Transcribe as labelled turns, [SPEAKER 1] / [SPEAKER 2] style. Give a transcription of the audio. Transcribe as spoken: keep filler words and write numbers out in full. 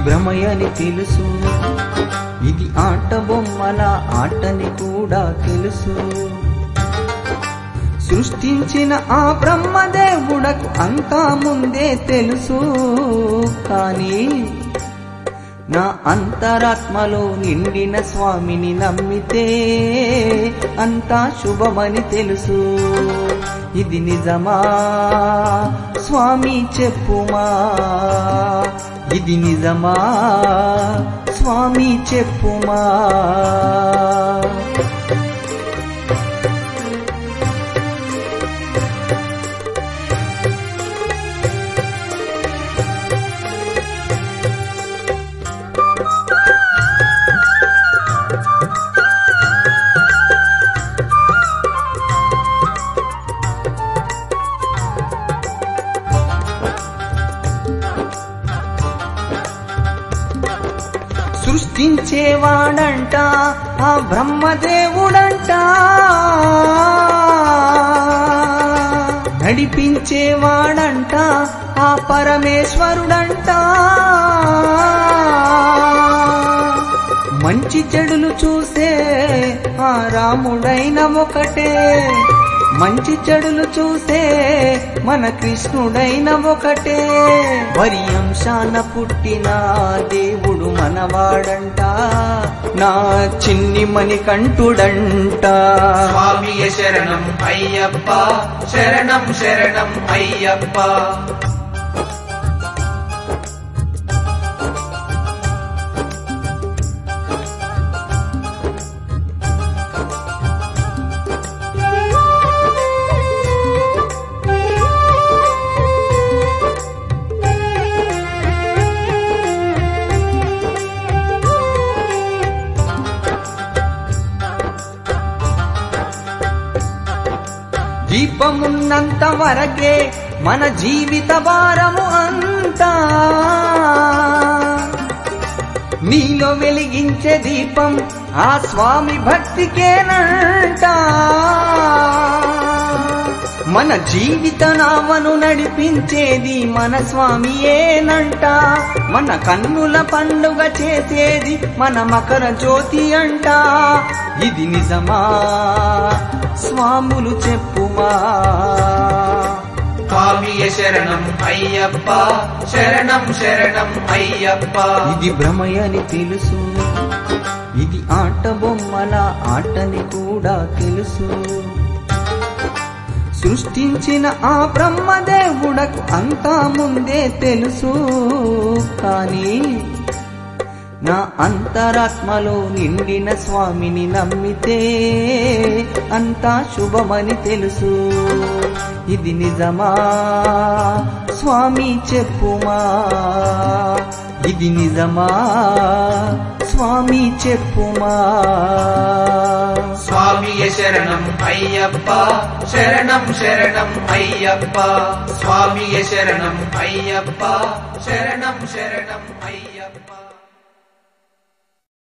[SPEAKER 1] భ్రమయని తెలుసు, ఇది ఆట బొమ్మల ఆటని కూడా తెలుసు. సృష్టించిన ఆ బ్రహ్మదేవుడకు అంతా ముందే తెలుసు. కానీ నా అంతరాత్మలో నిండిన స్వామిని నమ్మితే అంతా శుభమని తెలుసు. ఇది నిజమా స్వామి చెప్పుమా, ఇది నిజమా స్వామి చెప్పుమా. సృష్టించేవాడంట ఆ బ్రహ్మదేవుడంట, నడిపించేవాడంట ఆ పరమేశ్వరుడంట. మంచి చెడులు చూసే ఆ రాముడైన ఒకటే, మంచి చెడులు చూసే మన కృష్ణుడైన ఒకటే. వరి అంశాన పుట్టిన దేవుడు మనవాడంట, నా చిన్ని మణికంఠుడంట.
[SPEAKER 2] స్వామియ శరణం అయ్యప్ప, శరణం శరణం అయ్యప్ప.
[SPEAKER 1] దీపమున్నంత వరకే మన జీవిత భారము అంతా, నీలో వెలిగించే దీపం ఆ స్వామి భక్తికేనంట. మన జీవిత నామను నడిపించేది మన స్వామియేనంట. మన కన్నుల పండుగ చేసేది మన మకర జ్యోతి అంట. ఇది నిజమా స్వాములు చెప్పుమా.
[SPEAKER 2] స్వామియ శరణం అయ్యప్ప, శరణం శరణం అయ్యప్ప.
[SPEAKER 1] ఇది భ్రమయని తెలుసు, ఇది ఆట బొమ్మల ఆటని కూడా తెలుసు. సృష్టించిన ఆ బ్రహ్మదేవుడకు అంతా ముందే తెలుసు. కానీ నా అంతరాత్మలో నిండిన స్వామిని నమ్మితే అంతా శుభమని తెలుసు. ఇది నిజమా స్వామి చెప్పుమా, ఇది నిజమా స్వామి చెప్పుమా.
[SPEAKER 2] స్వామియ శరణం అయ్యప్ప, శరణం శరణం అయ్యప్ప. స్వామియ శరణం అయ్యప్ప, శరణం శరణం అయ్యప్ప.